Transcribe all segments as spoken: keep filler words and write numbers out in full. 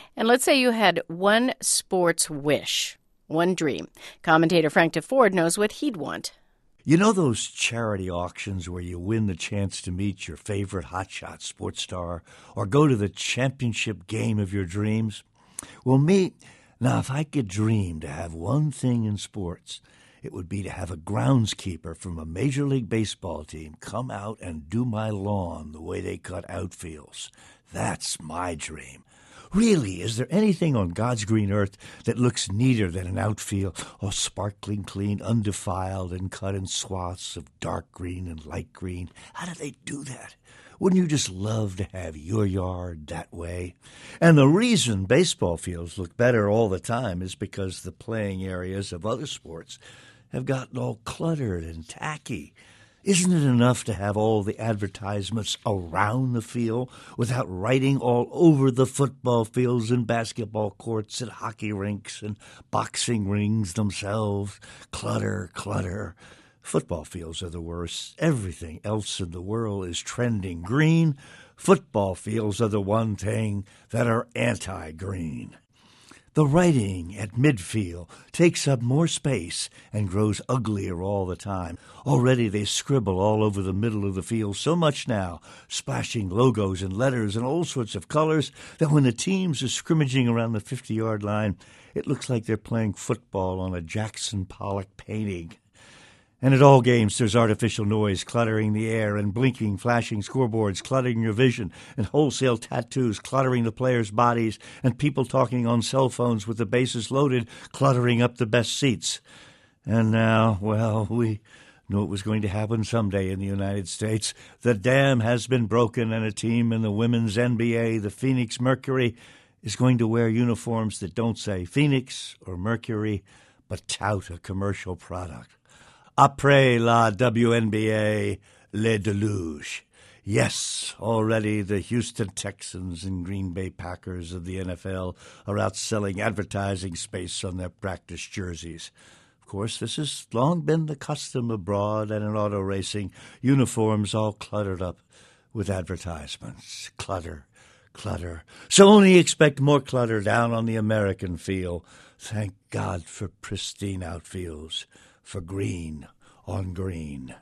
And let's say you had one sports wish, one dream. Commentator Frank DeFord knows what he'd want. You know those charity auctions where you win the chance to meet your favorite hotshot sports star or go to the championship game of your dreams? Well, me, now if I could dream to have one thing in sports, it would be to have a groundskeeper from a Major League Baseball team come out and do my lawn the way they cut outfields. That's my dream. Really, is there anything on God's green earth that looks neater than an outfield, all sparkling clean, undefiled, and cut in swaths of dark green and light green? How do they do that? Wouldn't you just love to have your yard that way? And the reason baseball fields look better all the time is because the playing areas of other sports have gotten all cluttered and tacky. Isn't it enough to have all the advertisements around the field without writing all over the football fields and basketball courts and hockey rinks and boxing rings themselves? Clutter, clutter. Football fields are the worst. Everything else in the world is trending green. Football fields are the one thing that are anti-green. The writing at midfield takes up more space and grows uglier all the time. Already they scribble all over the middle of the field so much now, splashing logos and letters and all sorts of colors, that when the teams are scrimmaging around the fifty-yard line, it looks like they're playing football on a Jackson Pollock painting. And at all games, there's artificial noise cluttering the air and blinking, flashing scoreboards cluttering your vision and wholesale tattoos cluttering the players' bodies and people talking on cell phones with the bases loaded cluttering up the best seats. And now, well, we knew it was going to happen someday in the United States. The dam has been broken and a team in the women's N B A, the Phoenix Mercury, is going to wear uniforms that don't say Phoenix or Mercury, but tout a commercial product. Après la W N B A, le deluge. Yes, already the Houston Texans and Green Bay Packers of the N F L are outselling advertising space on their practice jerseys. Of course, this has long been the custom abroad and in auto racing, uniforms all cluttered up with advertisements. Clutter, clutter. So only expect more clutter down on the American field. Thank God for pristine outfields. For green on green.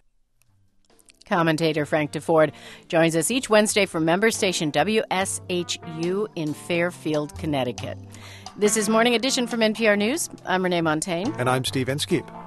Commentator Frank DeFord joins us each Wednesday from member station W S H U in Fairfield, Connecticut. This is Morning Edition from N P R News. I'm Renee Montagne. And I'm Steve Inskeep.